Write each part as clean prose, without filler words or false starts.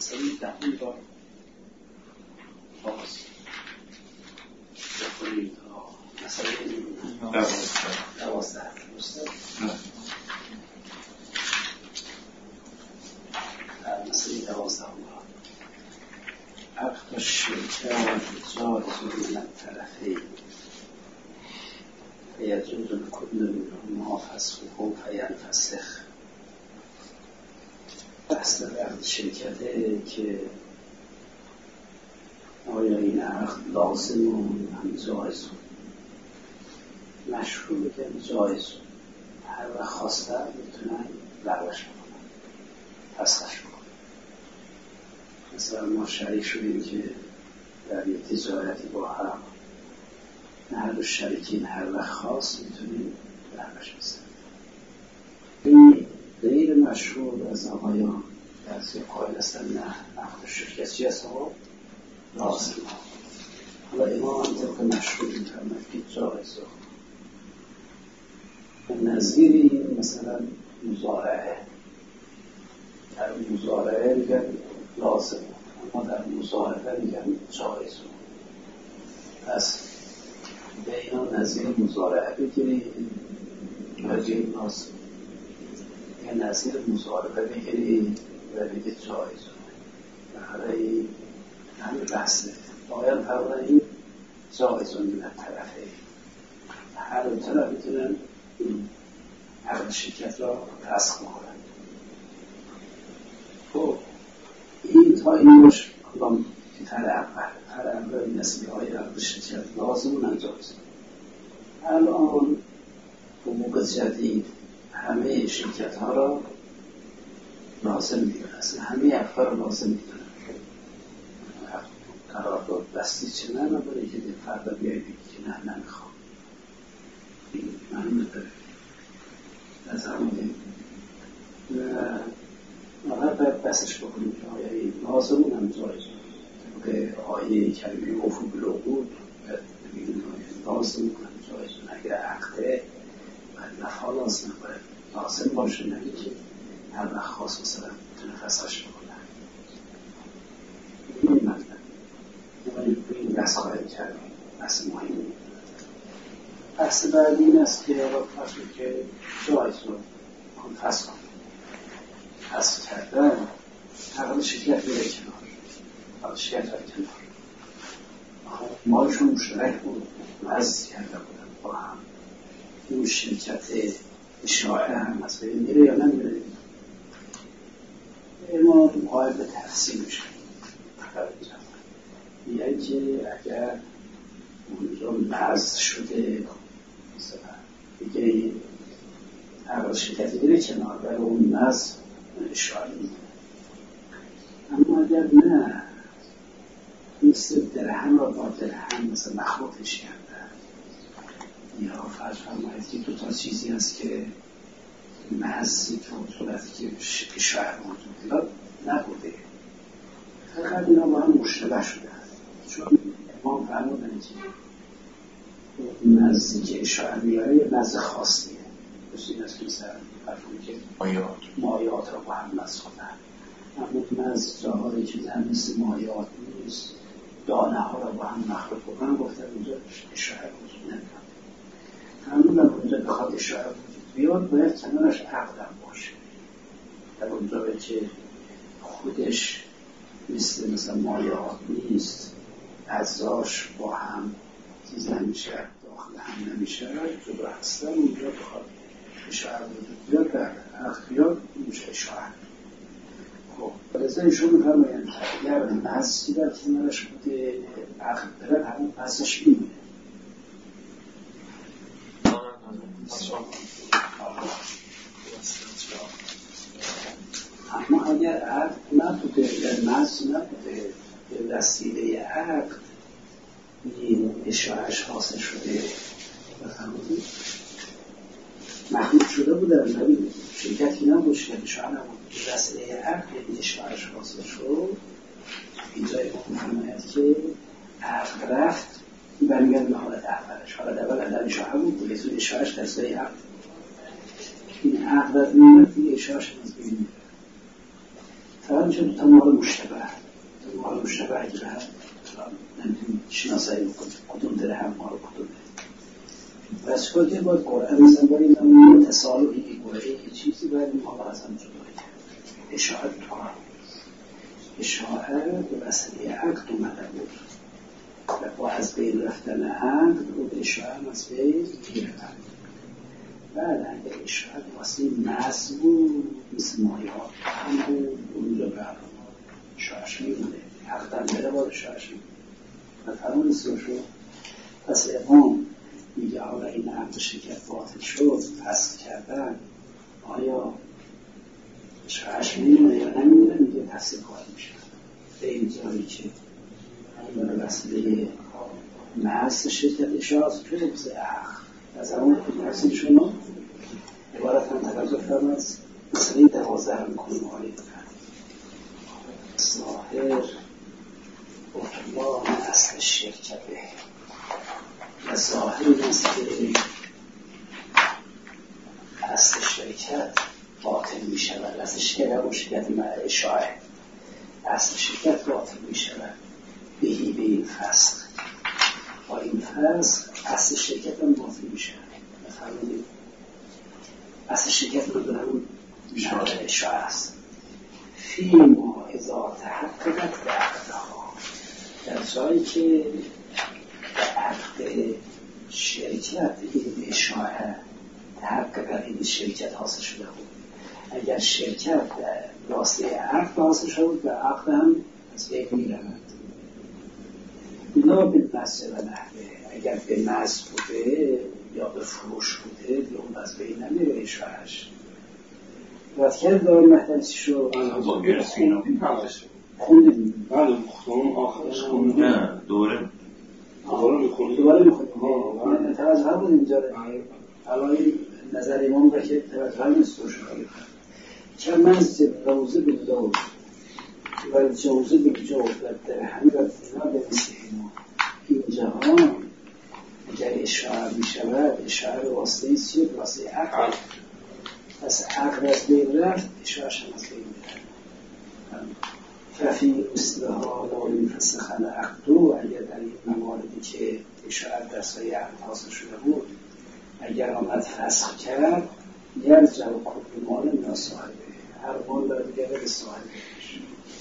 مسئله دهم را باز بخونیم تا مسئله 12 در مسئله 12 عقد الشركة جائز من الطرفين فيجوز لكل منهما فسخه فينفسخ. بحث در عقد شرکته که آیا این عقد لازم و هم جایز مشروع که جایز هر وقت خواستن میتونن لغوش بکنن فسخش بکنن. مثلا ما شریک شدیم که در یک تجارتی با هم هر دو شریکین هر وقت خواست میتونیم لغوش بزنیم. این غیر مشروع از آقایان درسی قائل هستن نه عقد شرکت چی هست ها؟ لازم ها. حالا امام طبق مشروع میتونم که جایز ها نظیری مثلا مزارعه در مزارعه میگن لازم اما در مزارعه میگن جایز پس به اینا نظیر مزارعه بگیرید بگیرید لازم یه نظیر مزارعه بگیرید و بگید جایز برای همین بحثه باید فرمانه این جایز من طرفه هر دو طرف میتونن این عقد شرکت را فسخ کنن. خب این تا اینش کدام تر اول نسبی های عقد شرکت لازم و نجایز. الان حقوق جدید همه شرکت ها را لازم میدونن اصلا همه افکار را لازم میدونن قرارداد بستی چه نه برای که فردا بیایی بگی که نه نمیخوام این معنی نداره از همونه نهار باید بسش بکنیم که آیا این لازم و هم جایز که آیه کلمه افو بالعقود لازم و هم جایز اگر عقده باید نفع لازم باید لازم باشه نگه که هر وقت خواست مثلا بتونه فسخش بکنه این مطلب این بحث خواهد کرد بحث مهمی. بحث بعدی این است که فرض که جایز رو فسخ کنه فسخ کردن عقد شرکت میره کنار عقد شرکت را کنار مالشون مشترک بود وضع کرده بودن با هم اون شرکت اشاعه هم از بین میره یا نمیره ما قائل به تفصیل میشه یعنی که اگر اونجا وضع شده مثلا دیگه این عقد شرکتی میره کنار برای اون وضع اشاره میده. اما اگر نه مثل درهم را با درهم مثل مخلوطش کردن یا فرض فرمایید که دوتا چیزی هست که محضی که صورتی که اشاره موجود نبوده فقط اینا با هم مشتبه شده چون امام فرمودن که مزی که اشاره میاره یه مز خاصیه بس این است که مثلا فرمود که مایات را با هم مز کنن اما مز جاهایی که در مثل مایات نیست دانه ها را با هم مخلوط بکنن گفتن اونجا اشاره وجود نمیاد فرمودن اونجا بخواد اشاره وجود بیاد باید کنارش عقدم باشه در اونجا که خودش مثل مایات نیست اجزاش با هم چیز نمیشه داخل هم نمیشه جدا هستن اونجا بخواد اشاره وجود بیاد در عقد بیاد میشه اشاره. خب لذا ایشون میفرمایند اگر مزی در کنارش بوده عقد بره همون مزش میمونه اما اگر عقد نبوده یا مز نبوده به وسیله عقد این اشارهش حاصل شده بفرمودید مخلوط شده بوده نبید شرکتی نبود شرکت اشاره نبود به وسیله عقد این اشارهش حاصل شد اینجای مفرماید که عقد رفت برمیگرد به حالت اولش حالت اول در اشاره بود دیگه تو اشارهش دسته عقد این عقد میمد دیگه اشارهش از بین فقط میشه دو تا مال مشتبه اگه نمیتونیم شناسایی بکنیم کدوم داره هم مال کدوم داره. بس که باید قرآن مثلا باید این تصالحی گوهی یه چیزی باید این مال از هم جدایی کرد. اشاعت تو کار اشاعت به وسیله عقد اومده بود و با از بین رفتن عقد رو به اشاعت از بین گیرن. بعد اگر اشاعت واسه نصب بود مثل مایات هم بود اونجا برام شاش میمونه عقدم بره باید شاش میمونه و تمام سو شد. پس امام میگه حالا این عقد شرکت باطل شد پس کردن آیا شاش میمونه یا نمیمونه میگه تفسیر کار میشه به این جایی که این به وسیله نصب شرکت اشاعت شده بسه عقد از همون تفسیر شما عبارت هم توجه فرمایید مسئله 12 میکنیم آیه ظاهر بطلان اصل شرکته و ظاهر این است که اصل شرکت باطل می شود. اصل شرکت و شرکت اشاعه اصل شرکت باطل می شود بهی به این فسق با این فسق اصل شرکت هم باطل می شود. بفرمایید اصل شرکت رو دارم اشاعه است فیما اذا تحققت به عقدها در جایی که به عقد شرکت این اشاعه تحقق این شرکت حاصل شده بود. اگر شرکت واسه عقد حاصل شده بود به عقد هم از بین میرود لا به مسجد و نحوه. اگر به مزد بوده یا به فروش بوده یا اون از بین نمیره اشاعش وقت کرد داره محترسی شو خوندیم بله مختارم آخرش خوندیم نه دوره میخونیم توجه هم بود اینجا الان نظر امام را که توجه هم نیست روشن که منزل روزه به لوز و جوزه به جوز و در همین رفتنا به مثل ما اینجا ها اگر اشعار می شود اشعار واسطه سید واسطه عقل پس عقل از بین رفت اشعارش هم از بین رفت ففی اصلها لا یفسخ العقد. اگر در این مواردی که اشعار در سایه عقد حاصل شده بود اگر آمد فسخ کرد یرجع کل مال من صاحبه هر مال را دیگه به صاحبش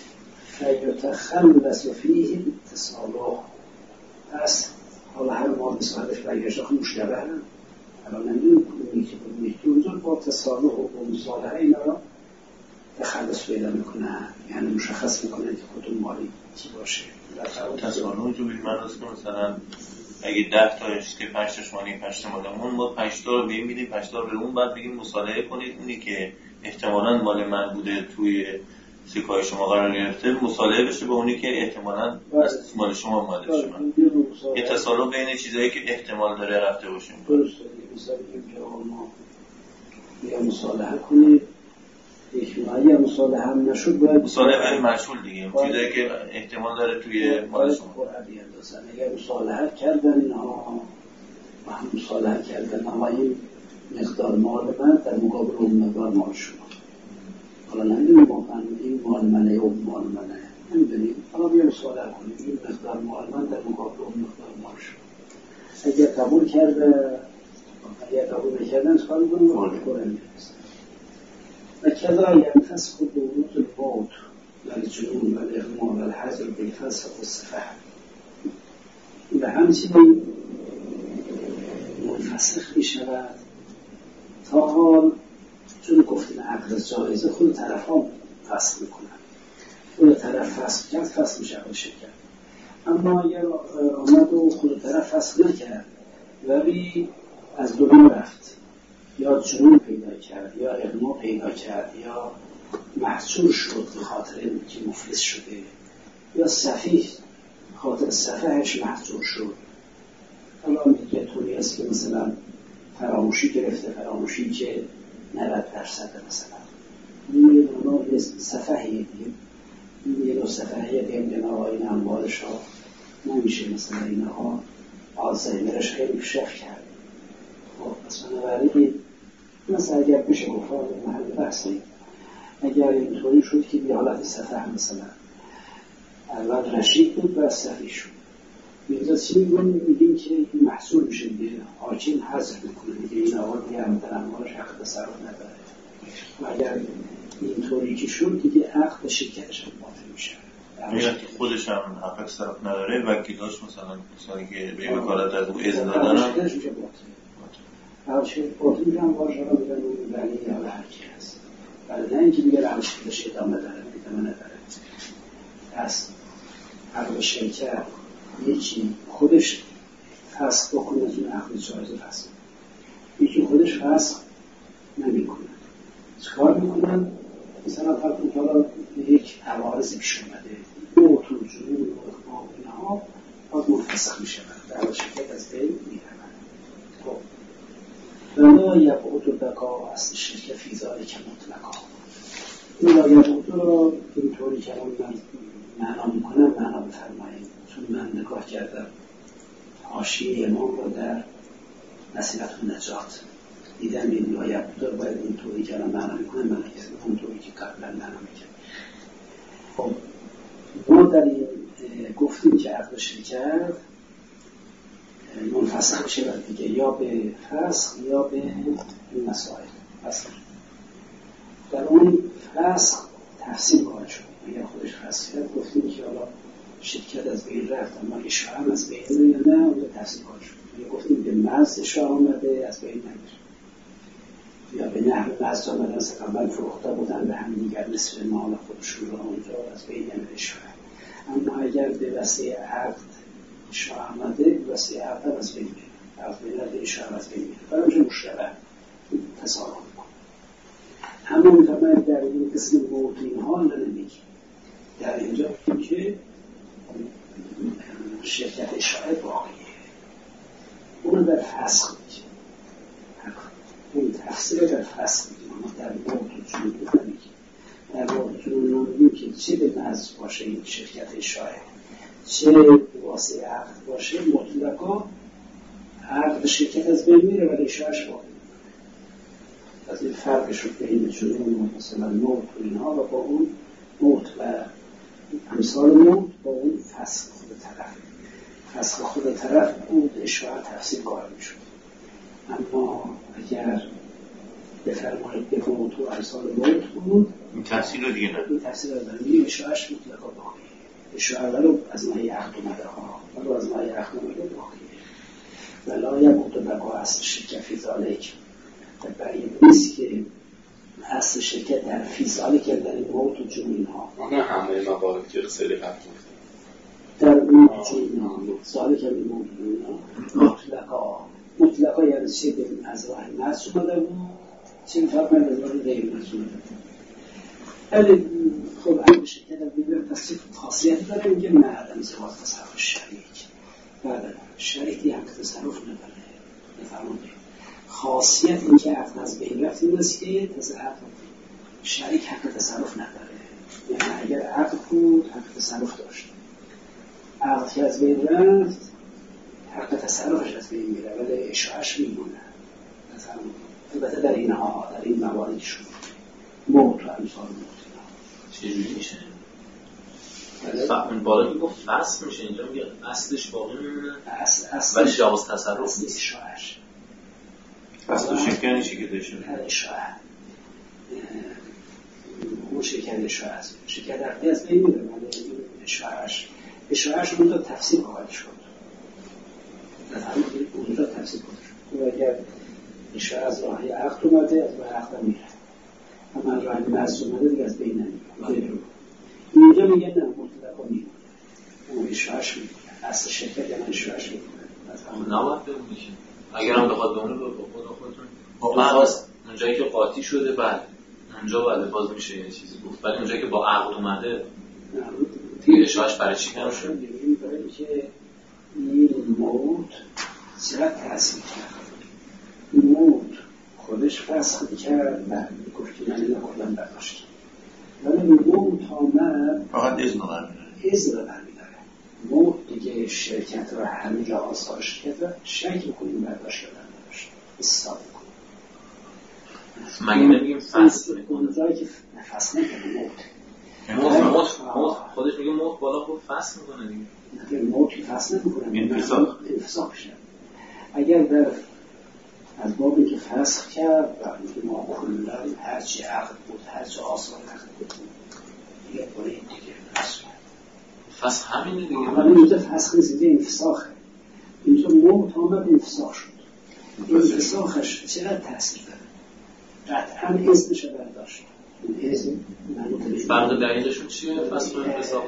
فیتخلص فیه اتصاله. پس حالا هر مال به صاحبش برگشت خود مشتبه هم الان نمیدونیم کنیم یکی اونجا با تصاله و مصالحه اینا را تخلص پیدا میکنن یعنی مشخص میکنن که کدوم مالی چی باشه. تصاله اونجا بید من راست که مثلا اگه 10 تاش که 5 تاش مالی 5 تا مالمون ما 5 تا رو بیم میدیم 5 تا رو به اون بعد میگیم مصالحه کنید اونی که احتمالاً مال من بوده توی سکای شما قرار گرفته مصالحه بشه با اونی که احتمالاً از مال شما اومده شما یه تصالح بین چیزایی که احتمال داره رفته باشیم. درسته مثلا که ما یا مصالحه کنید یک مالی مصالحه هم نشد باید مصالحه به مشغول دیگه چیزایی که احتمال داره توی مال شما اگر مصالحه کردن اینها و هم مصالحه کردن اما این مقدار مال من در مقابل اون مقدار مال شما حالا نمیدونیم واقعا این مال منه یا اون مال منه نمیدونیم حالا بیا مصالحه کنیم این مقدار مال من در مقابل اون مقدار مال شما اگر قبول کرده اگر قبول نکردن سوال کنیم و کذا ینفسخ بورود الموت والجنون والاغماء والحزن بالفسق والسفه و همچنین منفسخ می شود تا حال چون گفتیم عقد جایزه خود طرف ها فسخ می کنن خود طرف فسخ کرد فسخ می شود شکر اما اگر آمد و خود طرف فسخ نکرد ولی از دنیا رفت یا جنون پیدا کرد یا اغما پیدا کرد یا محصول شد به خاطر که مفلس شده یا سفیه خاطر سفهش محصول شد حالا میگه طوری است که مثلا فراموشی گرفته فراموشی که 90% مثلا این یه نوع سفهیه دیگه یه نوع سفهیه بین آقایین اموالش ها نمیشه مثلا اینها آلزایمرش خیلی پیشرفت کرد خب مثلا برای مثلا اگر بشه گفت محل بحثی اگر اینطوری شد که به حالت سفر مثلا اول رشید بود و صفی شد، اینجا چی میگیم که این محصول میشه دیگه، حاکم حذف میکنه دیگه، این آقا دیگه همدنماش حق تصرف نداره و اگر اینطوری که شد دیگه حق به شرکتش هم باطل میشه. اگر که خودش هم حق تصرف نداره وکیلاش مثلا که به وکالت از او اذن دادن شرکتش میشه باطل. باطل میگم باشه را بگن اون ولی یا هر کی هست، ولی نه اینکه دیگه روشش ادامه داره نداره. پس حق به شرکت یکی خودش فسخ بکنه از اون عقد جایز فسخ، یکی خودش فسخ نمیکنه. چکار میکنن؟ مثلا فرض کنید حالا یک عوارضی پیش اومده، موت و جنون و اینها باز منفسخ میشه در شرکت از بین میرن. خب ولا یبعد البقا اصل شرکت فی ذلک مطلقا. این لا یبعد رو اینطوری که من معنا میکنم معنا بفرمایید، چون من نگاه کردم حاشیه امام رو در نصیحت النجات دیدم این لا یبعد رو باید اینطوری که معنا میکنم، من اونطوری که قبلا معنا میکنم. خب ما در این گفتیم که عقد شرکت منفسخ میشه دیگه، یا به فسخ یا به این مسائل. فسخ در اون فسخ تفصیل کار شد، اگر خودش فسخ کرد گفتیم که حالا شرکت از بین رفت اما اشعه هم از بین رو یا نه، اون تفصیل کار شد. یا گفتیم به مزد اشعه آمده از بین نمیره، یا به نحو مزد آمده مثلا قبل فروخته بودن به هم دیگر نصف مال خودشون رو اونجا از بین نمیره اشعه. اما اگر به وسیله عقد اشعه آمده به وسیله عقد از بین میره، از بین رفت اشعه از بین میره، برای اونجا مشتبه تصارف میکنه. اما میتونم در این قسم موضوعین ها نمیگیم، در اینجا بگیم که شرکت اشعه باقیه، اون در فسخ میگیم، اون تفسیر در فسخ میگیم، اما در موضوع جنون نمیگیم. در موضوع جنون نمیگیم که چه به مزد باشه این شرکت اشعه، چه واسه عقد باشه، مطلقا عقد شرکت از بین میره ولی اشعهش باقی. از این فرقش رو بین جنون مثلا موت و اینها و با اون موت و امثال موت با اون فسخ خود طرف، فسخ خود طرف بود اشعه تفسیر کار میشد. اما اگر بفرمایید به موت و امثال موت بود این تفسیر رو دیگه نداره، این تفسیر رو داریم، اشعهش مطلقا باقی، اشعه ولو از ماهی عقد اومده ها، ولو از ماهی عقد اومده باقی. ولا یبعد بقا اصل شرکت فی ذلک، برای نیست که اصل شرکت در فی ذلک در موت و جنون ها، نه همه موارد که خیلی حرف در موت و جنون ها ذلک در موت و جنون ها مطلقا یعنی چه از راه مزد اومده بود چه فرق از راه غیر مزد اومده بود. ولی خب اگه شرکت در بیبرم تصریف خاصیتی داره میگه نه عدم زواج تصرف شریک، بعد شریکی هم که تصرف نداره. نفرمونید خاصیت این که عقد از بین رفت این است که شریک حق تصرف نداره، یعنی اگر عقد بود حق تصرف داشت، عقد که از بین رفت حق تصرفش از بین میره ولی اشعهش میمونه. البته در اینها در این مواردی شد موت و امثال موت چجوری میشه؟ این بالا میگفت فصل میشه، اینجا میگه اصلش باقی میمونه ولی جواز تصرف نیست. اشعهش اصل شرکت نیشه که داشته اشعه اون شرکت اشعه هست، شرکت عقدی از بین میره ولی اشعهش اونجا تفسیر خواهد شد، اونجا تفسیر خواهد شد. و اگر اشعه از راهی عقد اومده از راه عقد میره، اما از راهی مزد اومده دیگه از بین نمیره. اینجا میگه نه مطلقا میمونه، اون اشعهش میمونه، اصل شرکت یعنی اشعهش میمونه. نباید بمونیشه اگر هم بخواد بمونه به خودتون اونجایی که قاطی شده بله اونجا بله باز میشه یه چیزی گفت، ولی اونجایی که با عقد اومده دیگه اشعهش برای چی نمیشه؟ میگیم برای که این موت چقدر تأثیر کرد. موت خودش فسخ کرد و گفت که من این خودم برداشتم، ولی موت آمد فقط اذن رو برمیداره. موت دیگه شرکت رو همه جا آثار شرکت رو شک بکنیم برداشت کردن نداشت استاد کنیم. مگه نمیگیم فصل میکنه؟ اونجایی که فصل نکنه موت خودش میگه موت بالا خوب فصل میکنه دیگه. موت که فصل نمیکنه، انفساخ میشه. اگر در از بابی که فسخ کرد و ما کلا هرچی عقد بود هرچی آثار عقد بود دیگه برای دیگه فسخ همینه دیگه. حالا اینجا فسخ نیست، انفساخه. اینجا موت آمد انفساخ شد. انفساخش چقدر تاثیر داره؟ قطعا اذنش برداشت. اذن فرق دقیقشون چیه؟ فسخ و انفساخ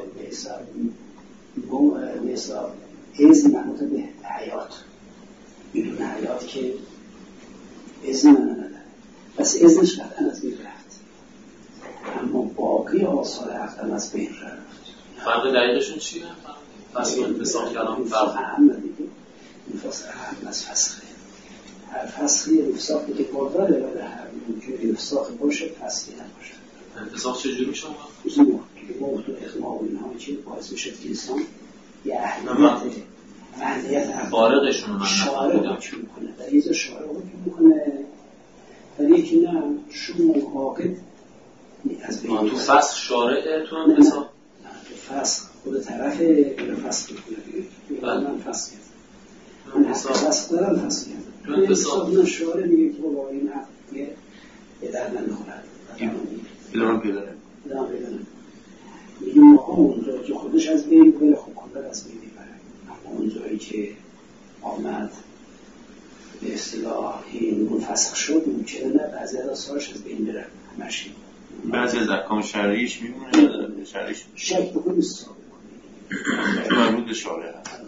مثلا اذن مربوط به حیات، بدون حیات که اذن نداره، پس اذنش قطعا از بین رفت، اما باقی آثار عقدم از بین رفت. فرق دقیقشون چیه؟ فسخ و انفساخ کلام فرق اهم دیگه. انفساخ اهم از فسخه. هر فسخی انفساخی که بارداره ولی هر جوری انفساخ باشه فسخی نباشه. انفساخ چجوری میشه؟ موت و اغماء و اینها چی باعث میشه که انسان یه اهلیت فارغشون رو شارع حکم میکنه، در یه شارع حکم میکنه، در یکی نه شما عاقد از بین. تو فسخ شارعه تو انفساخ؟ نه تو فسخ خود طرف اینو فسخ میکنه. من فسخ کردم، من فسخ دارم فسخ کردم. انفساخ من شارع میگه که با این عقد یه در نمیخورد بدون پیداره میگیم ما اونجا که خودش از بین بره خب کلر از بین بره، اما اونجایی که آمد به اصطلاح این منفسخ شد ممکنه نه بعضی از آثارش از بین بره همشی، بعضی از احکام شرعیش میمونه شرعیش شک بکنی ثابت کنی مربوط به شارع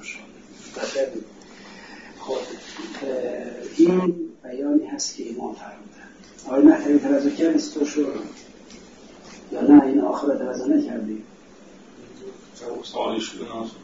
خب این بیانی هست که امام فرمودن. آقای محتوی توجه کرد است تو شد یا نه این آخر توجه نکردی؟ سوالی شده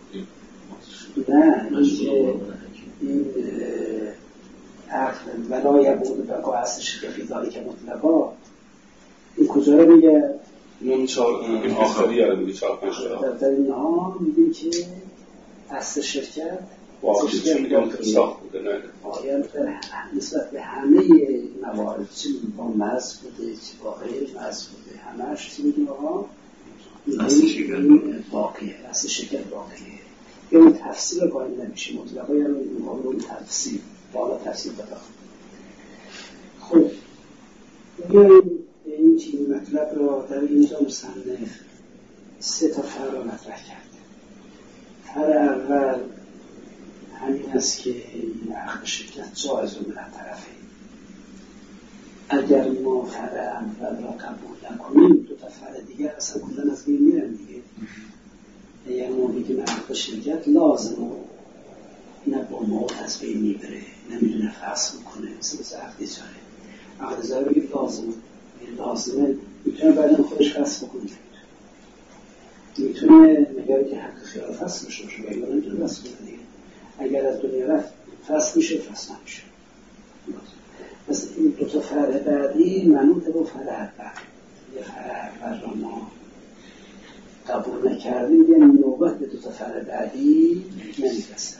نه این عقل ولای بود بقا هستش که فیضالی که مطلقا این کجا رو میگه؟ این آخری یاره میگه 4-5 در اینها میگه که اصل شرکت واقعی چون میگه انفساخ بوده نه آیان نسبت به همه موارد چی با مز بوده چی با غیر مز بوده همهش چی میگیم آقا اصل شرکت باقیه، اصل شرکت باقیه. یا اون تفسیر قائل نمیشه مطلقا یا اون تفسیر بالا تفسیر بدا. خب این چیزی مطلب را در اینجا مصنف 3 فرع را مطرح کرده. فرع اول همین است که این عقد شرکت جایز و من طرفه. اگر ما فرع اول را قبول نکنیم 2 فرع دیگر اصلا کلن از بین میرن دیگه. اگر ما بگیم عقد شرکت لازم و نه با موت از بین میبره نمیدونه فصل میکنه مثل عقد اجاره. عقد اجاره بگید لازمه میتونه بعدن خودش فصل بکنه، میتونه مگر که حق خیال فصل بشه باشه یا نمیتونه فصل بکنه دیگه. اگر از دنیا رفت فصل میشه فصل نمیشه. پس این 2 فرع بعدی منوط با فرع اول. یه فرع اول را ما قبول نکردیم یه نوبت به 2 فرع بعدی نمیرسه.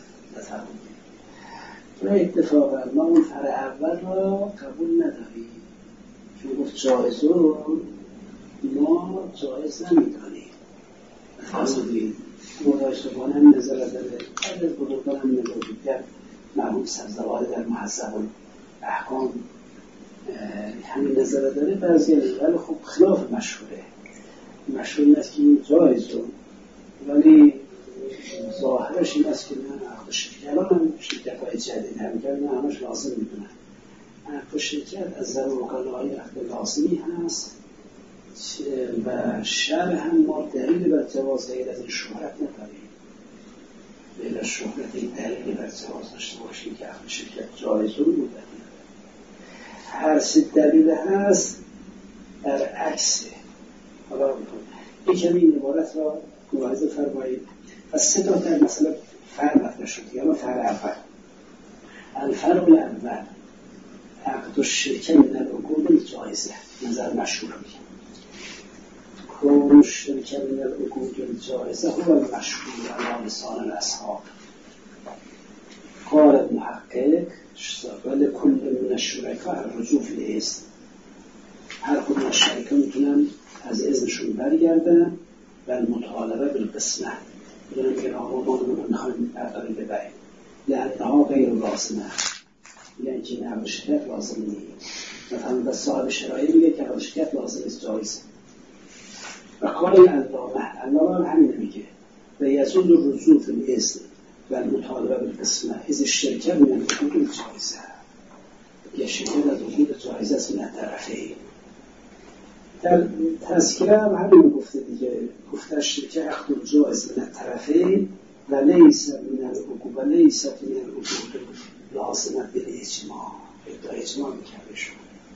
و اتفاقا ما اون فرع اول را قبول نداریم چون گفت جایز رو ما جایز نمیدانیم. فرمودید مداشتبان هم نظر داره بعد از بزرگان هم نظر دیگر مرحوم سبزواره در محذب احکام همین نظر داره. بعضی ولی خب خلاف مشهوره. مشهور این است که این جایز رو ولی ظاهرش این است که نه عقد شرکت هم شرکت های جدید هم کرد نه همش لازم میدونن. عقد شرکت از ضرورهای عقد لازمی هست و شرع هم ما دلیل بر جواز غیر از این شهرت نداریم. غیر از شهرت این دلیل بر جواز داشته باشیم که عقد شرکت جایز رو بود. هر 3 دلیل هست در عکسه. حالا یکمی این عبارت را ملاحظه فرمایید. پس 3 در مثلا فرع مطرح شد. یا فرع اول الفرع الاول عقد الشرکه من العقود جایزه نظر مشهور میگه. کون الشرکه من العقود جایزه هو المشهور علی لسان الاصحاب. قال ابن حقیق ولی کل من الشرکاء الرجوع فی الاذن هر کدوم از شریکان میتونن از اذنشون برگردن و مطالبه بالقسمه بدونم که آقا ما میخوایم برداری ببریم لانها غیر لازمه، یعنی که نقل شرکت لازم نیست. مثلا به صاحب شرایع میگه که نقل شرکت لازم است، جایز. و قال علامه همین میگه و یزول الرجوع فی الاذن و المطالبه بالقسمه از الشرکت من الحقوق الجایزه. یه شرکت از وجود جایزه است من طرفین. در تذکره هم همین گفته دیگه، گفته شرکت عقد الجایز من الطرفین و لیس من الحقوق و لیس من الحقوق لازمه بالاجماع. اجماع میکنه شما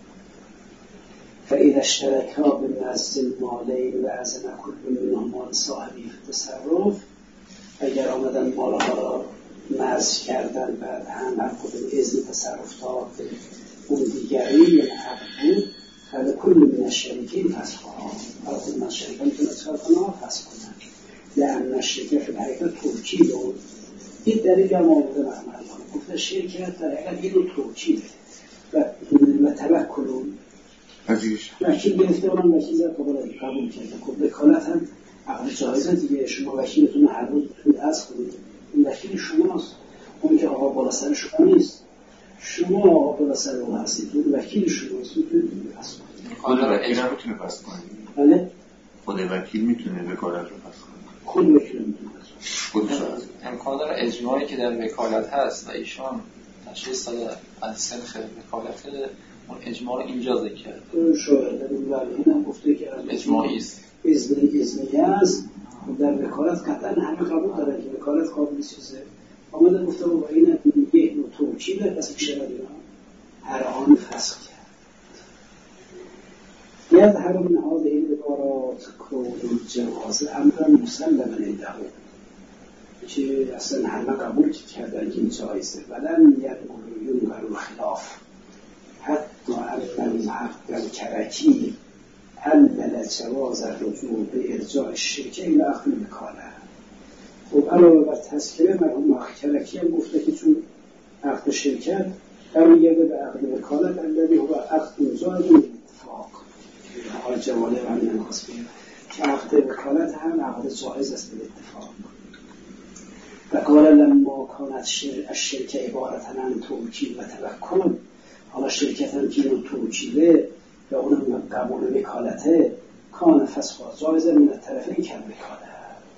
فإذا اشتركا بمزج المالين و اذن كل منهما صاحبی فی تصرف، اگر آمدن مالها را مزج کردن بعد هم هر کدوم اذن تصرف داد اون دیگری یعنی حق بود، فل کل من الشریکین فسخها، هر کدوم از شریکان میتونه تصرف کنه فسخ کنن. لأن الشرکه فی الحقیقت توکید و این دلیل هم آمده محمد گفته شرکت در حقیقت یه دو توکیده و توکل وکیل گرفته اونم وکیل در قبول کرده. خب وکالت هم عقل جایزه دیگه، شما وکیلتون هر روز بتونید از کنید، این وکیل شماست، اون که آقا بالا سر شما نیست، شما آقا بالا سر اون هستید، اون وکیل شماست، میتونید پس کنید. خود وکیل هم میتونه پس کنید؟ بله؟ خود وکیل میتونه وکالت رو پس کنید؟ خود وکیل میتونه خودش امکان داره اجماعی که در وکالت هست و ایشان تشخیص داده از سنخ وکالت اون اجماع رو اینجا ذکر کرده. شاید در اون ورده هم گفته که اجماعی است، اذنی است. در وکالت قطعا همه قبول دارن که وکالت قابل چیزه. آمده گفته با این یک نوع توکیده پس میشه اینا هر آن فسخ کرد. یاد هر من هذه العبارات کون الجواز امرا مسلما عنده، که اصلا همه قبول کردن که این جایزه ولن ینکر خلاف حتی ان الحق الکرکی علل جواز الرجوع به ارجاع الشرکه الى عقد الوکاله. خب علاوه بر تذکره مرحوم کرکی هم گفته که چون عقد شرکت برمیگرده به عقد وکالت الذی هو عقد جایز بالاتفاق. حال جواله و همین انخواست بگیم که عقد وکالت هم عقد جایز است بالاتفاق. و قال لما کانت الشرکه عبارتاً عن توکیل و توکل، حالا شرکت هم که اون توکیله و اونم قبول وکالته، کان فسخ جایز من الطرفین کم وکاله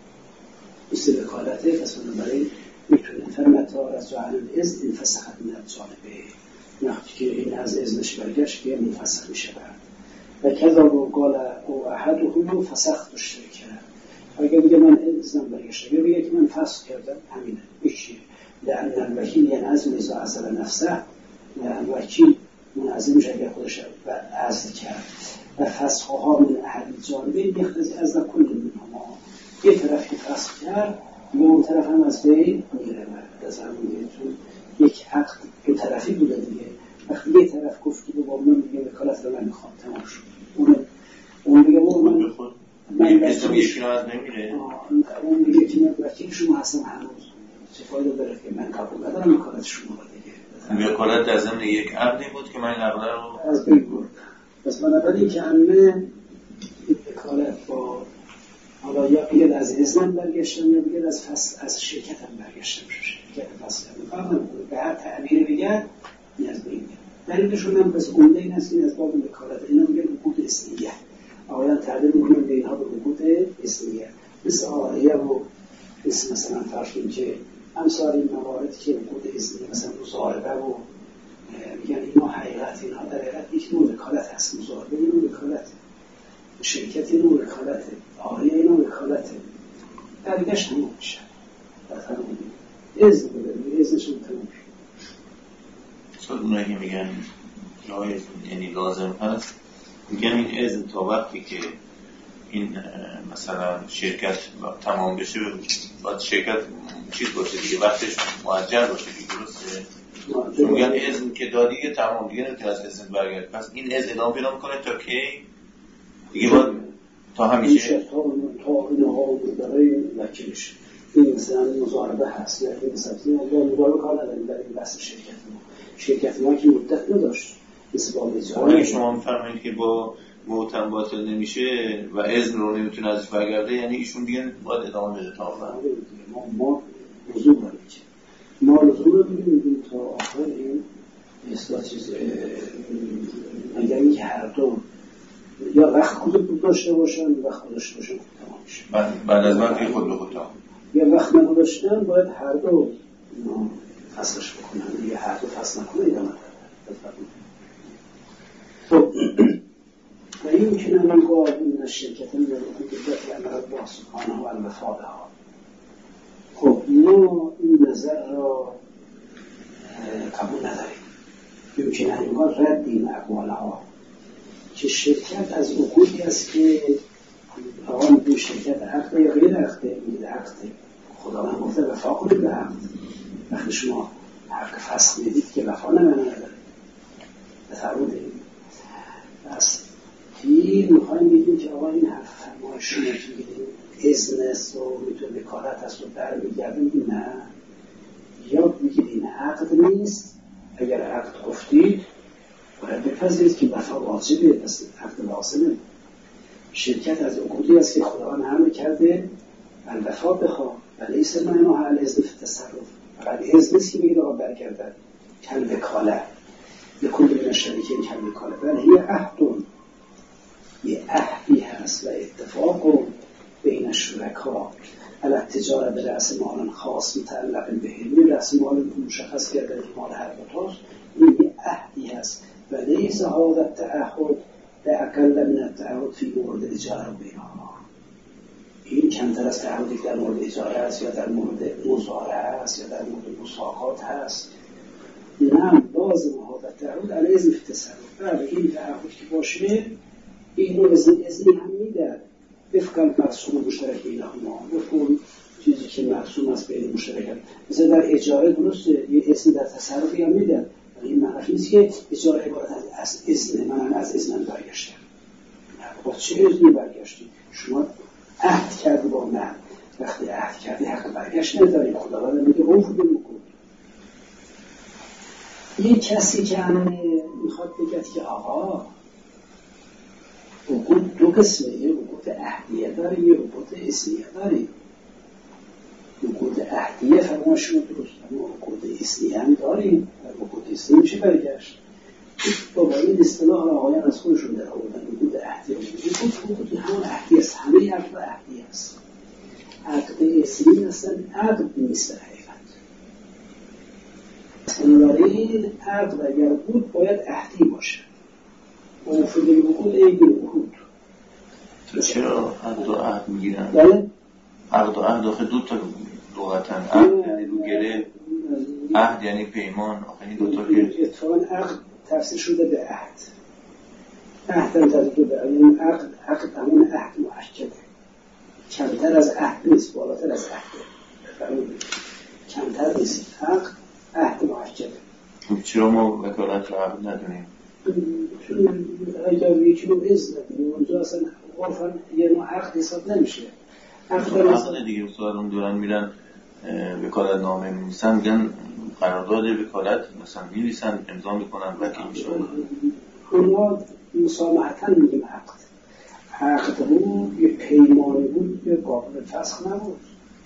مثل وکالته، پس برای میتونه فرمتا از جعل الاذن این فسخت من الجانبه، وقتی که این از اذنش برگشت که منفسخ میشه برد. و کذا قال او احدهم فسخت الشرکه، اگر بگه من اذنم برگشت، اگر بگه که من فسخ کردم همینه میشه. لأن الوکیل ینعزم اذا عزل نفسه، لأن وکیل منعزم میشه اگر خودش عزل کرد. و فسخها من احد جانبه یختزی از کل منهما، یه طرف که فسخ کرد و اون طرف هم از بین میره. از همون چون یک حق دو طرفی بوده دیگه، وقتی یه طرف گفت که با من میگه وکالت رو من میخوام تمام شد، اون میگه من اسمش از نمیره، اون میگه که من وکیل شما هستم هنوز، چه فایده داره که من قبول ندارم وکالت شما رو دیگه. وکالت در ضمن یک عقدی بود که من این عقد رو از بین برد. پس بنابراین که همه وکالت با حالا یا بگید از اذن برگشتم یا بگید از شرکت هم برگشتم، شرکت فسخ کردم به هر تعبیر بگن از بین میره. دلیلشون هم بس گنده این است، این از باب وکالت اینا میگن عقود اصلیه، آقایان تعبیر میکنن به اینها به عقود اصلیه، مثل آریه و مثلا فرض کنید که امثال این موارد که عقود اصلیه مثلا مصاحبه و میگن اینا حقیقت، اینها در حقیقت یک نوع وکالت هست. مصاحبه یه نوع وکالت، شرکت یه نوع وکالت، آریه یه نوع وکالت، درگشت نمو میشه اذن بده، اذنشون تموم شد. اونایی که میگن جایز یعنی لازم هست، میگن این اذن تا وقتی که این مثلا شرکت تمام بشه باید شرکت چیز باشه دیگه، وقتش معجل باشه دیگه، درسته؟ میگن اذن که دادی تمام دیگه نمیتونه از اذن برگرد، پس این اذن ادامه پیدا میکنه تا کی دیگه باید تا همیشه تا اینها برای وکیلش این مثلا مضاربه هست یا این مثلا مضاربه کار نداریم برای این بحث شرکت ما که مدت نداشت، مثل باب اجاره. شما میفرمایید که با موتن باطل نمیشه و اذن رو نمیتونه ازش برگرده، یعنی ایشون دیگه باید ادامه بده تا آخر. ما لزوم داریم، ما لزوم رو میدیم تا آخر این اصلاح چیز. اگر اینکه هر دو یا وقت خود داشته باشن یا وقت داشته باشن تمام میشه. بعد از وقتی خود به خود تمام، یا وقت نداشتن باید هر دو فصلش بکنن، یا هر دو فصل نکنه یا خب و این میکنه من گاه این شرکت میدونم که دفعی امرات با سبحانه و المفاده ها. خب ما این نظر را قبول نداریم، یمکنه اینگاه ردیم اقوال ها که شرکت از عقودی است که آقا میگه شرکت عقده یا غیر عقده. میگه عقده، خدا من گفته وفا کنید به عقد. وقتی شما حق فسخ میدید که وفا نداره بترونه. بس این میخوایم بگیم که آقا این حرف فرمای شما که بگیم اذن است و میتونه وکالت است و برمیگرده، میگیم نه، یا میگید این عقد نیست. اگر عقد گفتید باید بپذیرید که وفا واجبه، پس عقد لازمه. شرکت از عقودی است که خداوند حمل کرده الوفا بخواه و لیس معناها الاذن فی التصرف. فقط اذن نیست که بگید آقا برگردن کل وکاله لکل من الشریکین کل وکاله، بل هی عهد، یه عهدی هست و اتفاق بین الشرکا علی التجاره به رأس مال خاص متعلق به رأس مال مشخص کرده که مال هر دوتاست. این یه عهدی هست و لیس هذا التعهد اقل من التعهد فی مورد اجاره بینها. این کمتر از تعهدی در مورد اجاره است یا در مورد مزارعه است یا در مورد مساقات هست. نه لازم هذا التعهد علی اذن فی التصرف. این تعهد که باشه این رو اذنی هم میده وفق المرسوم مشترک بینهما، وفق چیزی که مرسوم است بین مشترکان. مثلا در اجاره درسته یه اذن در تصرفی هم میده، ولی این معنی نیست که اجاره عبارت از اذن. من از اذن برگشتم. با چه اذنی برگشتی؟ شما عهد کردی با من، وقتی عهد کردی حق برگشت نداری. خداوند میگه اوفوا بالعقود. یه کسی که همه میخواد بگه که آقا عقود دو قسمه، یه عقود عهدیه داره یه عقود اسمیه داره. عقود عهدیه فرماشون درست، اما عقود اسمیه هم داریم. عقود اسمیه میشه برگشت. بابا این اصطلاح را آقایان از خودشون در آوردن. عقود عهدیه عقود همون عهدیه است، همه عقد عهدیه است. عقد اسمی اصلا عقد نیست حقیقت. بنابراین عقد اگر بود باید عهدی باشه. اوفوا بالعقود ای بالعقود. تو چرا عقد و عهد میگیرن؟ بله؟ عقد و عهد آخه دو تا لغتن. عقد یعنی رو گره، عهد یعنی پیمان. آخه این دو تا گره. اتفاقا عقد تفسیر شده به عهد. عهد هم تفسیر به این عقد همون عهد مؤکده. کمتر از عهد نیست، بالاتر از عهده. کمتر نیست. عهد مؤکده. چرا ما وکالت رو عقد ندونیم؟ چون اگر یکی رو اذن ندیم اونجا اصلا عرفاً یه نوع عقد حساب نمیشه. عقد دیگه اون دوران میرن وکالت نامه می‌نویسن، میگن قرارداد وکالت مثلا می‌نویسن، امضا میکنن، وکیل میشن. ما مسامحتاً میگیم عقد. عقد بود یه پیمانی بود یه قابل فسخ نبود.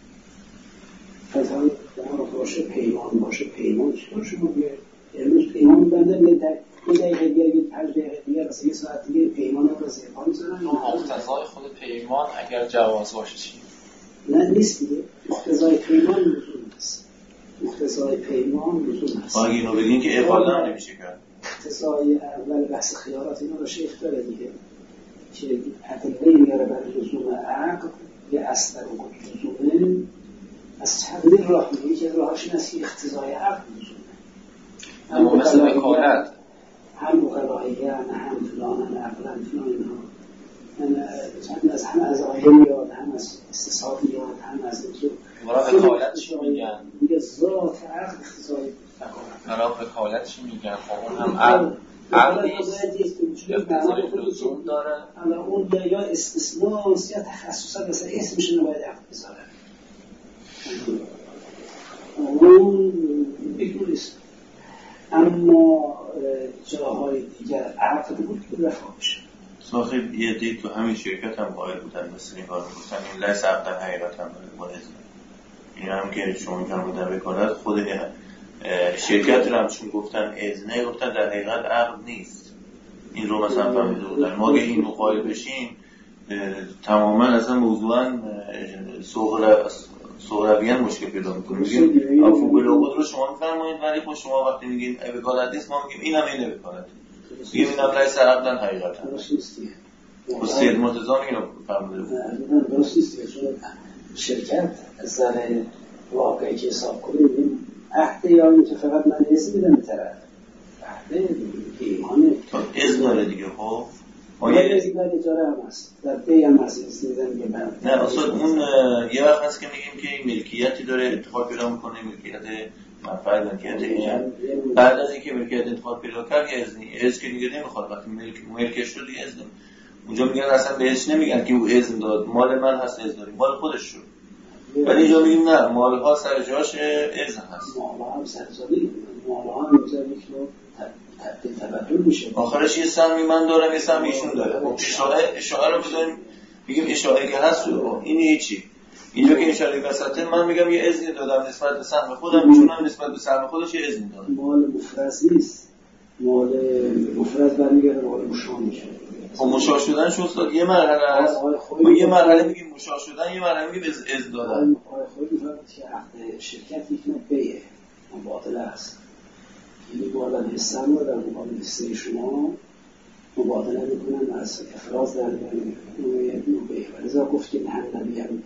مثلا باشه پیمان باشه، پیمان چطور شما بیاید امروز پیمان بنده یه دقیقه دیگه 5 دقیقه دیگه مثلا یه ساعت دیگه پیمان رو از امکان می‌ذارن. مقتضای خود پیمان اگر جواز باشه چی؟ نه نیست دیگه. مقتضای پیمان لزوم است. مقتضای پیمان لزوم است. اگه اینو بگین که اقاله نمیشه کرد. مقتضای اول بحث خیارات اینا رو شیخ داره دیگه که ادله میاره برای لزوم عقد یه اصل رو لزومه. از چند راه میگه که راهش این است که اقتضای عقد لزومه. اما مثل وکالت هم وکلاییه هم فلان هم عقلا فلان اینها چند از هم از آیه میاد، هم از استصحاب میاد، هم از مرا وکالت چی میگن؟ میگه ذات عقد اقتضای وکالت. مرا وکالت چی میگن؟ خب اون هم عقدی اقتضای لزوم داره. حالا اون یا استثناست یا تخصصا مثلا اسمش نباید عقد بذاره. اون بگوریست. اما جاهای دیگر عقد بود که رفع بشه. صاحب یه دی تو همین شرکت هم قائل بودن مثل این کار گفتن این لیس عقدن حقیقتا با اذن. این هم که شما فرمودن وکالت خود شرکت رو هم چون گفتن اذنه گفتن در حقیقت عقد نیست. این رو مثلا فهمیده بودن ما اگه این رو قائل بشیم تماما اصلا موضوعا صغرویان مشکل پیدا میکنه. میگیم افو بالعقود رو شما میفرمایید ولی خب شما وقتی میگین وکالت نیست ما میگیم این هم اینه وکالت. میگیم این هم لیس عقدن حقیقتا. درست نیستیه. خب سید مرتضی میگه فرموده بود. درست نیستیه چون شرکت از نظر واقعی که حساب کنیم عهد یا اینکه فقط من اذن میدم به طرف عهد ایمانه اذن داره دیگه. خب اذن در اجاره هم هست در دی هم هست اذن میدم که من نه اصلا اون یه وقت هست که میگیم که ملکیتی داره انتخاب پیدا میکنه ملکیت منفعل ملکیت بعد از اینکه ملکیت انتخاب پیدا کرد یه اذن که دیگه نمیخواد وقتی ملکش شد دیگه اذن اونجا میگن اصلا بهش نمیگن که او اذن داد مال من هست اذن داری مال خودش شد. ولی اینجا میگیم نه مال ها سر جاش اذن هست. مال ها هم سر جاش مال ها هم اینجا یک نوع تبدیل تبدل میشه. آخرش یه سهمی من دارم یه سهمی ایشون داره. اشاره رو بذاریم میگیم اشاره که هست این هیچی. اینجا که اشاره وسطه من میگم یه اذنی دادم نسبت به سهم خودم ایشون هم نسبت به سهم خودش یه اذنی داد. مال مفرز نیست. مال مفرز برمیگرده مال مشاع میشه. خب مشاع شدن شد یه مرحله است. یه مرحله میگیم مشاع شدن یه مرحله میگیم اذن دادن. خودی فهمید که عقد شرکت یک نوع بیه مبادله است. یعنی بالا حسن رو در مقابل حصه شما مبادله میکنن از افراز در نوع بیه. ولذا گفتیم هم نبی هم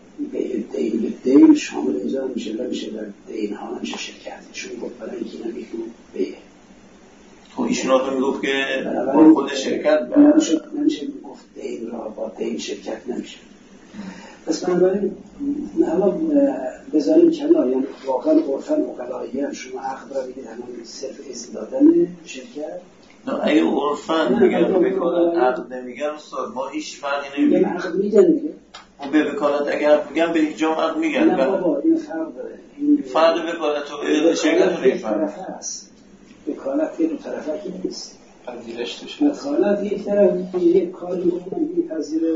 بیه دین شامل اینجا میشه و میشه در دین ها نمیشه شرکت چون گفت برای اینکه نبی بیه. خب ایشون آقا میگفت که با خود شرکت نمیشه گفت دین را با دین شرکت نمیشه. پس من داریم حالا بذاریم کنار یعنی واقعا عرفاً عقلایی هم شما عقد را بگید همون صرف اذن دادن شرکت نه اگه عرفاً بگم وکالت عقد نمیگن استاد ما هیچ فرقی نمیبینیم. عقد میدن دیگه به وکالت اگر میگم به یک جام عقد میگن. نه بابا این فرق داره. فرق وکالت و شرکت رو فرق است. وکالت که دو طرفه نیست. پذیرش توش وکالت یک طرف یک کاری میکنه میپذیره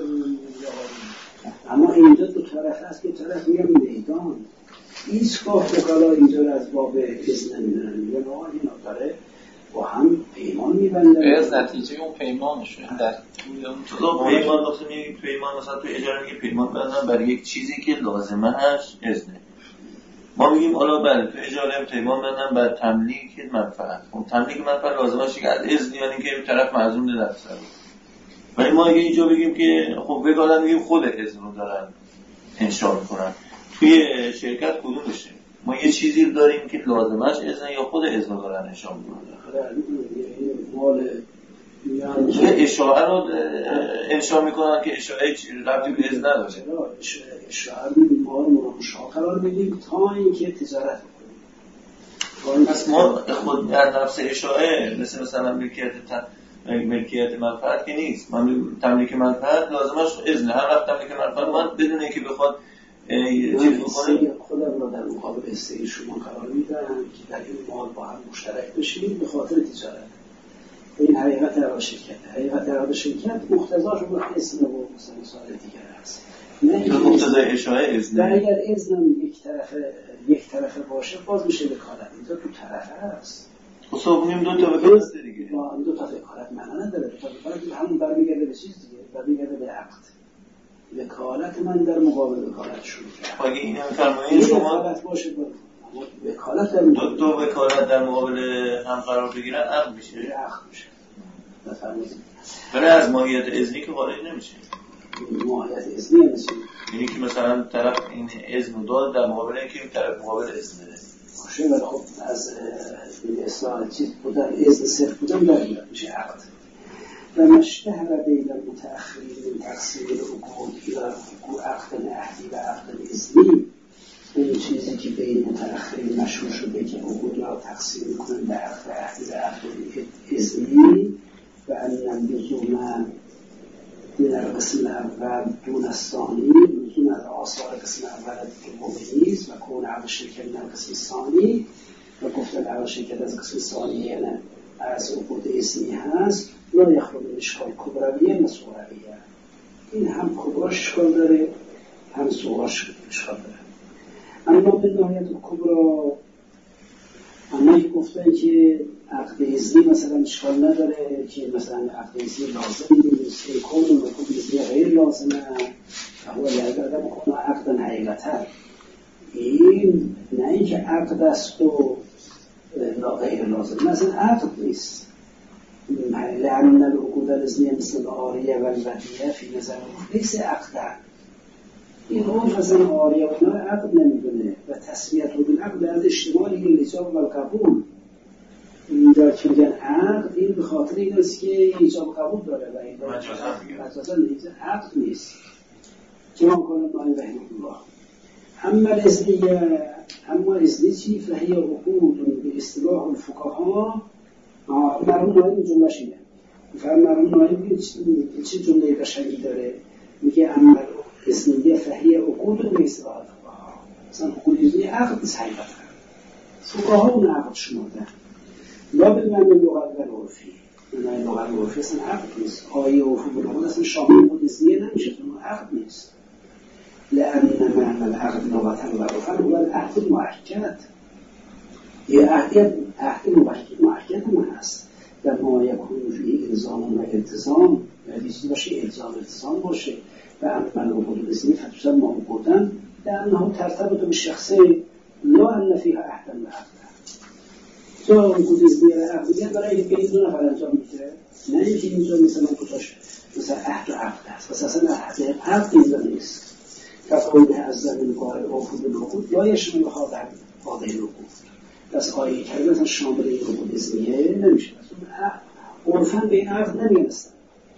اما اینجا دو طرف هست که طرف میگم میدان هیچگاه وکالا اینجا از باب اذن نمیدونن میگن آقا اینا داره با هم پیمان میبندن از نتیجه اون پیمانشون در تو پیمان وقتی میگی پیمان مثلا تو اجاره میگی پیمان بندن برای یک چیزی که لازمه هست اذنه. ما میگیم حالا بله تو اجاره پیمان بندن بر تملیک منفعت. اون تملیک منفعت لازمه شه که از اذن یعنی که طرف معزوم در تصرف. ولی ما اگه اینجا بگیم که خب وکالت میگیم خود اذن رو دارن انشاء میکنن توی شرکت کدومشه؟ ما یه چیزی داریم که لازمش اذن یا خود اذن رو دارن انشاء میکنن. مال یعنی اشاعه رو انشاء میکنن که اشاعه ربطی به اذن نداره. اشاعه میگیم مال مشاع قرار بدیم تا اینکه تجارت بکنیم. پس ما خود در نفس اشاعه مثلا ملکیت منفعت که نیست. من تملیک منفعت لازمش اذن. هر وقت تملیک منفعت من بدون اینکه بخواد چیز بکنه خودم رو در مقابل حصه شما قرار میدم که در این مال با هم مشترک بشیم به خاطر تجارت. این حقیقت ارائه شرکت. حقیقت ارائه شرکت مقتضاش رو اذن و مثلا سوال دیگر هست. نه مقتضای اشاعه اذن. اگر اذن یک طرفه باشه باز میشه وکالت. اینجا تو طرفه هست. خب میگیم دو تا وکالت دیگه. دو تا وکالت معنا نداره. دو تا وکالت همون برمیگرده به چیز دیگه. برمیگرده به عقد. وکالت من در مقابل وکالت شروع کرد. اگه این هم فرمایید شما وکالت باشه وکالت در دو وکالت در مقابل هم قرار بگیرن عقد میشه. عقد میشه. بفرمایید. برای از ماهیت اذنی که خارج نمیشه. ماهیت اذنی نمیشه. یعنی که مثلا طرف این اذن رو داد در مقابل اینکه این طرف مقابل اذن بده. باشه ولی خب از اصلاح چیز بودن اذن صرف بودن در میشه عقد. و مشتهر بین المتأخرین من تقسیم العقود الى عقد عهدی و عقد اذنی این چیزی که بین متأخرین مشهور شده که عقود را تقسیم میکنن به عقد عهدی و عقد اذنی و ان لزوما من القسم الاول دون الثانی لزوم از آثار قسم اول دوم نیست و کون عقد شرکت من القسم الثانی و گفتن هر شرکت از قسم ثانیه از عقود اسمی هست لا یخلو من اشکال کبرویه و صغرویه. این هم کبراش اشکال داره هم صغراش اشکال داره. اما به نهایت کبرا اما که گفتن که عقد اذنی مثلا اشکال نداره که مثلا عقد اذنی لازم نیست کن و عقد اذنی غیر لازمه فهو یعقد مکنه عقدا حقیقتا. این نه اینکه عقد است و غیر لازم، مثلا عقد نیست. لأن العقود الإذنية مثل العاریه و الودیعه فی نظر لیس عقدا. این عرف مثلا عاریه و اینا عقد نمیدونه و تسمیت رو بالعقد از اشتمالی که الایجاب و القبول. اینجا که میگن عقد این به خاطر این است که ایجاب قبول داره و این مجازا نیست، عقد نیست. چنان کنه نای رحمه الله. اما اذنی چی؟ فهی عقود به اصطلاح الفقها. مرحوم نایب جمله‌ش اینه. مرحوم نایب چه جمله قشنگی داره؟ میگه اما اذنیه فهی عقود به اصطلاح الفقها. مثلا عقود اذنی عقد نیست حقیقتا. فقها اون عقد شمردن. لا به معنی لغت و عرفی. معنی لغت و عرفی اصلا عقد نیست. آیه عرفی بالعقود اصلا شامل عقود اذنیه نمیشه. اون عقد نیست. لأن معنى العقد لغة وعرفا هو العهد المؤكد. یه عهد مؤکد هم هست و ما یکون فیه الزام و التزام، یعنی چیزی باشه الزام التزام باشه و عمل عقود الإذنی فتوسا ما عقودن لأنه ترتبط بالشخصين لا أن فيها عهدا و عقدا. تو عقود الإذنی و عقدیه برای بین دو نفر انجام میده، نه اینکه اینجا مثلا کتاش مثلا عهد و عقد هست، پس اصلا عقد اینجا نیست. فقوله از زمین قائل عقود بالعقود لا یشمل هذا العقود. پس آیه کریمه مثلا شامل این عقود اذنیه نمیشه. عرفاً به این عقد نمیرسن.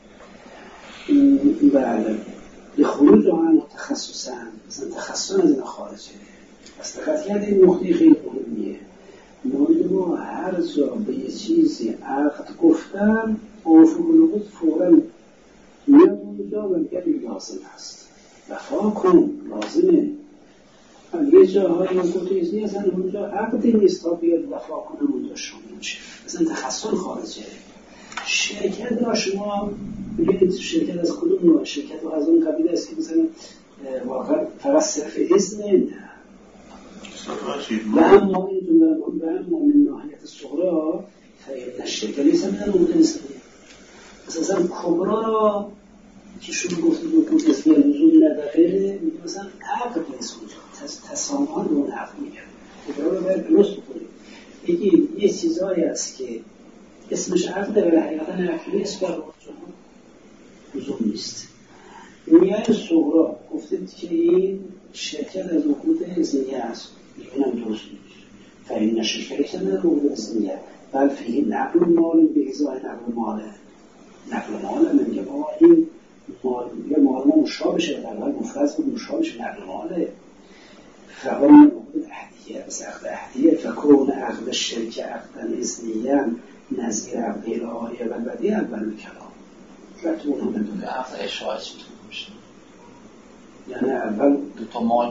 بله به خروج آن تخصصاً مثلا تخصصاً از این خارجه. پس دقت کردید این نقطه خیلی مهمیه. ما هر جا به یه چیزی عقد گفتن عرف بالعقود فوراً میاد اونجا و میگه لازم هست. وفا کن لازمه. یه جاهای عقود اذنی اصلا اونجا عقدی نیست تا بیاد وفا کنم اونجا شامل میشه. اصلا تخصص خارجه. شرکت را شما ببینید شرکت از کدوم نوع شرکت و از اون قبیل است که مثلا واقعا فقط صرف اذن نه. و اما این جمله و اما من ناحیت صغرا فإن الشرکت لیس من العقود الاذنیه. اصلا کبرا را که شما گفتید عقود اذنی لزوم نداره میگه مثلا عقد نیست اونجا. تسامحان به اون عقد میگن. کبرا رو باید درست بکنید. بگید یه چیزایی هست که اسمش عقده ولی حقیقتا عقد نیست و لزوم نیست. میان صغرا گفتید که این شرکت از عقود اذنیه است. اینم درست نیست. فإن الشرکت لیس من العقود الاذنیه بل فیه نقل مال به ازای نقل ماله. نقل ماله میگه ما این مال ما مشابهشه در مفرد بود مشابهش نقل ماله. فقال عقود اهدیه بس عقد اهدیه فکون عقد الشرکه عقدا اذنیه نظیر عقد العاریه و الودیعه اول کلام. تو اونو بدونه عقد اشاعه چطور میشه؟ یعنی اول دو تا مال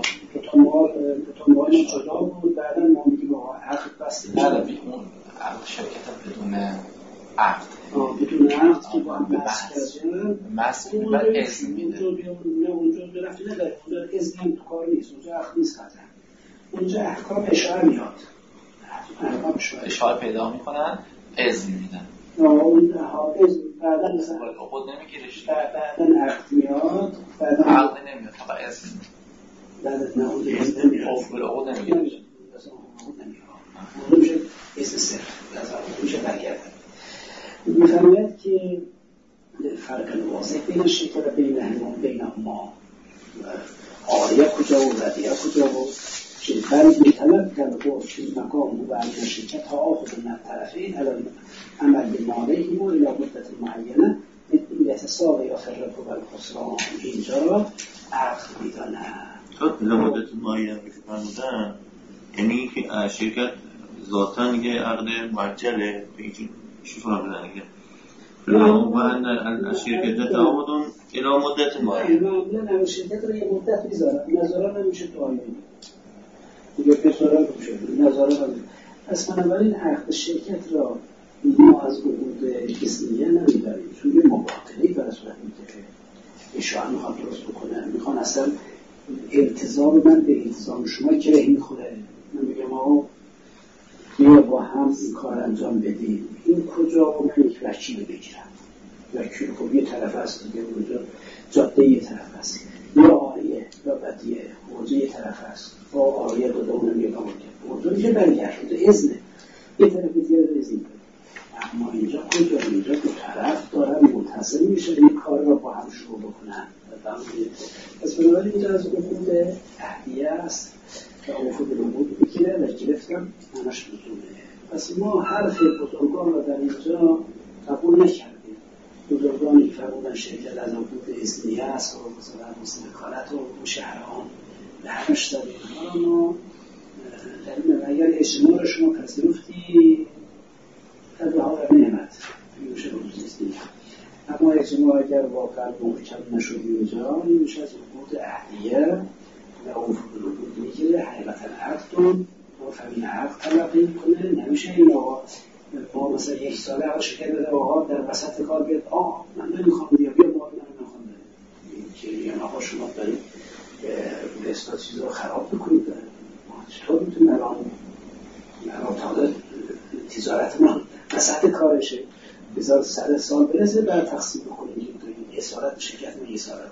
جدا بود بعدا ما میگیم عقد بسته نه بی اون عقد شرکت بدون عقد بدون عقد که با هم بس کردن بعد اذن میده. اونجا رفتی نداره. اونجا اذن هم تو کار نیست. اونجا عقد نیست قطعا. اونجا احکام اشاعه میاد. اشاعه پیدا میکنن اذن میدن. اون اذن بعدا مثلا عقد نمیگیرش. بعدا عقد میاد. بعدا عقد نمیاد فقط اذن. بعدا نه اون اذن نمیاد. عقد نمیگیرش. مثلا عقد نمیاد. اون میشه اذن صرف. مثلا میشه برگردن. میفرماید که فرق واضح بین شرکت و بین ما عاریه کجا و ودیعه کجا و شرکت میطلب کرده با مقام و برگه شرکت ها آخذ من طرفین عمل مالیه و الى مدت معینه اتصال یا فرق و الخسران اینجا را عقد میدانه. تا مدت معینه که فرمودن یعنی که شرکت ذاتاً یه عقد معجله به اینجور شروع بدن دیگه. و الشرکت تعامدون الى مدت معینه. معمولا شرکت رو یه مدت میذارن. نظارا نمیشه تو آینه. دیگه پسرا میشه. نظارا پس بنابراین عقد شرکت را ما از عقود اسمیه نمیداریم، چون یه مباطنه‌ای در صورت میگیره. ایشان میخواد درست بکنه، میخوان اصلا التزام من به التزام شما گره میخوره. من میگم آقا بیا با هم این کار انجام بدیم، این کجا من یک وکیل بگیرم، وکیل خب یه طرف هست دیگه، اونجا جاده یه طرف هست، یا آریه یا بدیه موضوع یه طرف هست، با آریه داده اونم یه کامل کرد موضوع میشه برگرد ازنه یه طرف دیگه ازن. اما اینجا کجا؟ اینجا دو طرف دارن متصل میشه این کار را با هم شروع بکنن. پس بنابراین اینجا از عقود عهدیه است و عقود العقود بگیره و گرفتم همش بزرگه. پس ما حرف بزرگان را در اینجا قبول نکردیم. بزرگانی فرمودن شرکت از عقود اسمیه است و مثلا حسن وکالت و شهران به همش داریم. ما در اگر اجتماع را شما پذیرفتی تبهار نعمت میشه روز نیستیم، اما اجتماع اگر واقعا محکم نشدی اینجا این میشه از عقود عهدیه و عقود میگیره حقیقتا عقدتون و فهمین عقد تلقی میکنه. نمیشه این آقا با مثلا یک ساله آقا شکر بده آقا در وسط کار بیاد من نمیخوام بیا مال من نمیخوام که یعنی آقا شما دارید به اصلا چیز رو خراب بکنید. چطور میتونی الان تا تجارت ما وسط کارشه بذار 100 سال برسه بعد تقسیم بکنید یه سالت شرکت ما یه سالت.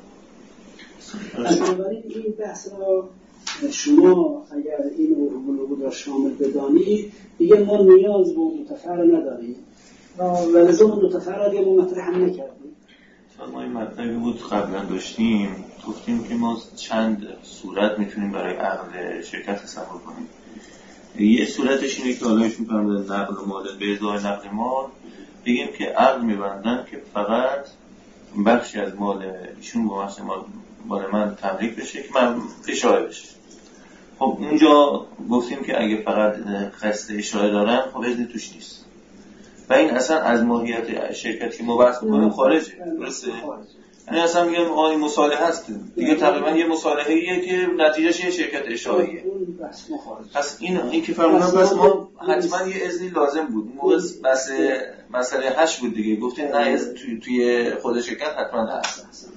از بنابراین این بحث را شما اگر این علوم را شامل بدانید دیگه ما نیاز به متفر نداریم و لزوم متفر را دیگه مطرح هم نکردیم. ما این مطلبی بود قبلا داشتیم، گفتیم که ما چند صورت میتونیم برای عقد شرکت تصور کنیم. یه صورتش اینه که حالایش میکنم در نقل مال به ازای نقل مال بگیم که عقد میبندن که فقط بخشی از مال ایشون با بخش مال من تملیک بشه که من اشاره بشه. خب اونجا گفتیم که اگه فقط قصد اشاره دارن خب اذن توش نیست و این اصلا از ماهیت شرکتی که ما بحث میکنیم خارجه. درسته؟ یعنی اصلا میگم این مصالحه هست دیگه، تقریبا یه مصالحه‌ایه که نتیجهش یه شرکت اشاره‌ایه. پس این که فرمودن پس ما حتما یه اذنی لازم بود. موقع بس مسئله 8 بود دیگه، گفتین نه اذن توی خود شرکت حتما هست.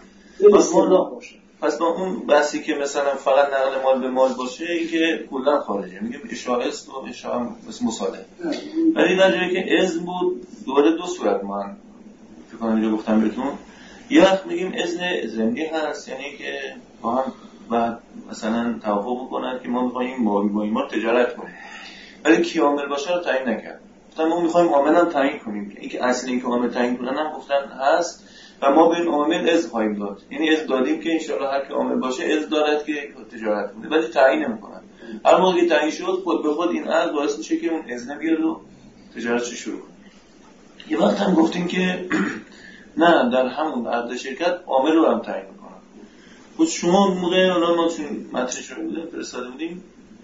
پس با اون بحثی که مثلا فقط نقل مال به مال باشه این که کلا خارجه، میگم اشاره است و اشاره مثل مصالحه. ولی در جایی که اذن بود دوباره دو صورت من فکر کنم اینجا گفتم بهتون. یه وقت میگیم اذن ضمنی هست، یعنی که با هم بعد مثلا توافق بکنن که ما می‌خوایم با این مال تجارت کنیم، ولی کی عامل باشه رو تعیین نکرد. گفتن ما می‌خوایم عامل هم تعیین کنیم، اینکه اصل اینکه عامل تعیین کنن هم گفتن هست و ما به این عامل اذن خواهیم داد، یعنی اذن دادیم که ان شاءالله هر کی عامل باشه اذن دارد که تجارت کنه، ولی تعیین نمی‌کنن. هر موقع که تعیین شد خود به خود این عقد باعث میشه که اون اذن بیاد و تجارتش شروع کنه. یه وقت هم گفتیم که نه در همون عقد شرکت عامل رو هم تعیین میکنن. خود شما موقع اونا ما چون متنش رو بودیم فرستاده بودیم،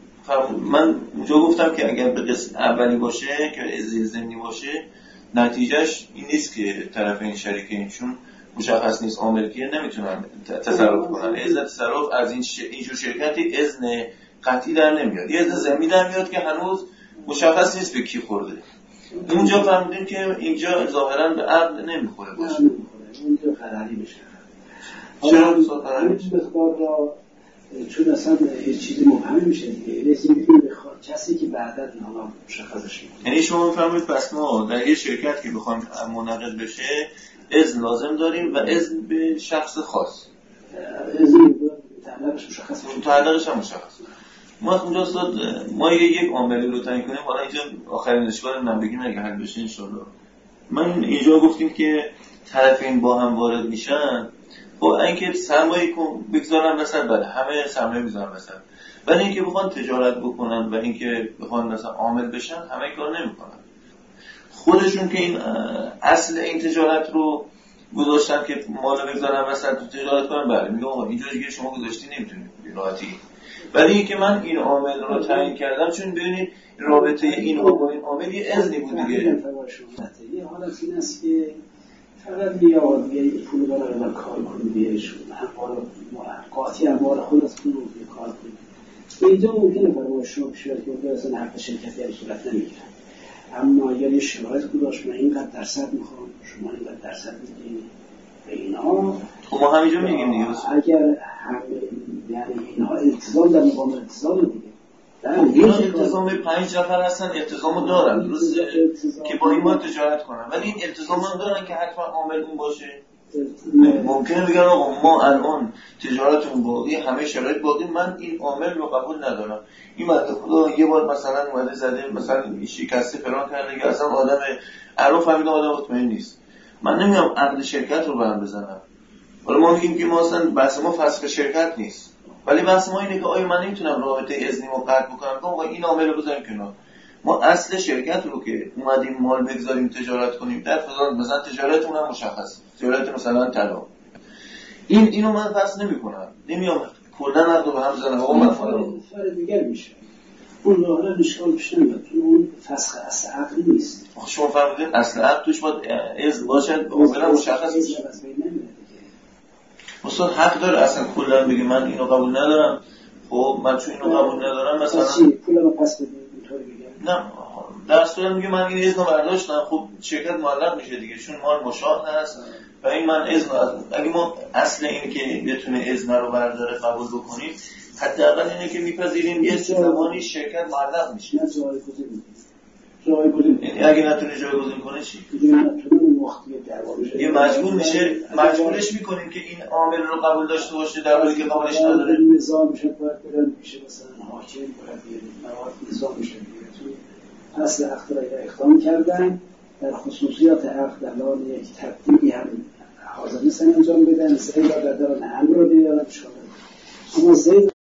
من اونجا گفتم که اگر به قسم اولی باشه که ضمنی باشه نتیجهش این نیست که طرفین شریکین چون مشخص نیست عامل کیه نمیتونن تصرف کنن. اذن تصرف از اینجور شرکتی اذن قطعی در نمیاد، یه اذن ضمنی در میاد که هنوز مشخص نیست به کی خورده. اونجا فهمیدیم که اینجا ظاهرا به عقد نمیخوره باشه، اونجا فراری میشه. چرا فراری میشه؟ بخواد را چون اصلا یه چیزی مبهم میشه دیگه، رسیدیم به کسی که بعدا نام مشخصش میکنه. یعنی شما میفهمید پس ما در یه شرکت که بخوایم منعقد بشه اذن لازم داریم و اذن به شخص خاص، اذن تعلقش مشخص میشه، تعلقش هم مشخص. ما اونجا استاد ما یک عاملی رو تعیین کنیم، حالا اینجا آخرین اشکال من بگیم اگه حل بشه ان شاءالله. من اینجا گفتیم که طرفین با هم وارد میشن، خب اینکه سرمایه بگذارن مثلا بله همه سرمایه میذارن مثلا، ولی اینکه بخوان تجارت بکنن و اینکه بخوان مثلا عامل بشن همه کار نمیکنن. خودشون که این اصل این تجارت رو گذاشتن که مال بگذارن مثلا تو تجارت کنن، بله میگم آقا اینجا دیگه شما گذاشتی نمیتونید راحتی. ولی اینکه من این عامل رو تعیین کردم چون ببینید رابطه این با این عامل یه اذنی بود دیگه. یه حالت این است که فقط بیاد یه پول برای کار کنید بیایشون قاطی اموال خود از پول رو کار کنید، اینجا ممکنه برای شما پیشنهاد کنم که اصلا حق شرکتی هم صورت نمیگیرن، اما اگر یه شرایط گذاشت من اینقدر درصد میخوام شما اینقدر درصد میدین به اینا، خب ما همینجا میگیم دیگه. اگر یعنی اینها التزام در مقام التزام دیگه اینا التزام 5 نفر هستن، التزامو دارن درسته که با این ما تجارت کنن، ولی این التزامو دارن که حتما عامل اون باشه. ممکنه بگن آقا ما الان تجارتمون باقی، همه شرایط باقی، من این عامل رو قبول ندارم. این مرد خدا یه بار مثلا اومده زده مثلا شکسته فلان کرده که اصلا آدم عرف همین آدم مطمئن نیست، من نمیام عقد شرکت رو برام بزنم. ولی ما میگیم که ما اصلا بحث ما فسخ شرکت نیست، ولی بحث ما اینه که آیا من نمیتونم رابطه اذنیمو قطع بکنم که آقا این عامل رو بذاریم کنار. ما اصل شرکت رو که اومدیم مال بگذاریم تجارت کنیم، در فضا مثلا تجارتمون هم مشخص، تجارت مثلا طلا، اینو من فسخ نمی‌کنم، نمیام کلا عقد رو به هم بزنم. آقا من فرق دیگه میشه، اون ظاهرا اشکال پیش نمیاد، اون فسخ اصل عقد نیست. آخه شما فرمودین اصل عقد توش باید اذن باشه، عاملا مشخص باشه. استاد حق داره اصلا کلا بگه من اینو قبول ندارم. خب من چون اینو قبول ندارم مثلا پولمو پس بدید اینطوری بگم. نه در صورت میگه من این اذن رو برداشتم، خب شرکت معلق میشه دیگه، چون مال مشاهده هست و این من اذن اگه ما اصل این که بتونه اذن رو برداره قبول بکنیم، حداقل اینه که میپذیریم یه زمانی شرکت معلق میشه. جایگزین یعنی اگه نتونه جایگزین کنه چی؟ یه مجبور میشه، مجبورش میکنیم که این عامل رو قبول داشته باشه در حالی که قبولش نداره. نظام میشه باید برن میشه مثلا حاکم باید بیاریم مواد نظام میشه بیاریم. اصل عقد را اقدام کردن در خصوصیات عقد الان یک تبدیلی هم حاضر نیستن انجام بدن، زید را در دارن امر رو بیارن شامل. اما زید